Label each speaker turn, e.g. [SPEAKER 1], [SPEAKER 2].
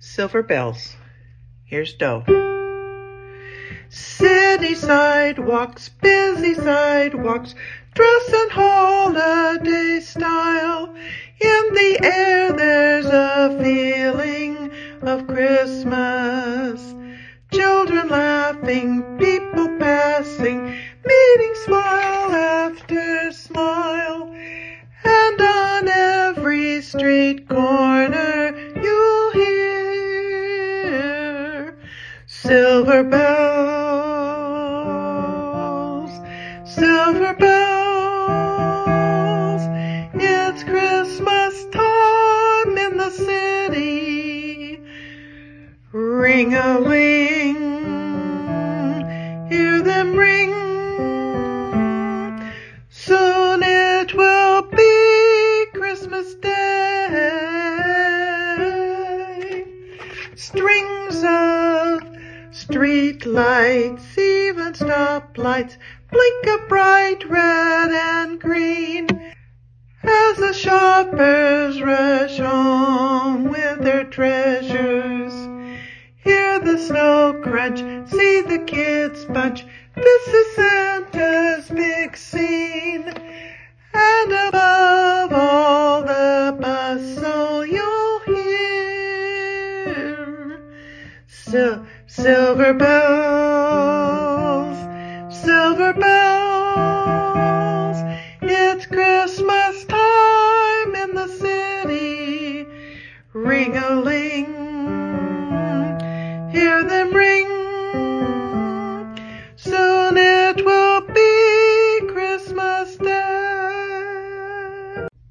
[SPEAKER 1] Silver bells. Here's Doe. City sidewalks, busy sidewalks, dress in holiday style. In the air there's a feeling of Christmas. Children laughing, people passing, meeting smile after smile. And on every street corner you'll hear silver bells, silver bells. It's Christmas time in the city. Ring-a-ling, hear them ring. Soon it will be Christmas Day. Strings of street lights, even stoplights, blink a bright red and green as the shoppers rush home with their treasures. Hear the snow crunch, see the kids bunch. This is Santa's big scene. And above all the bustle you'll hear silver bells.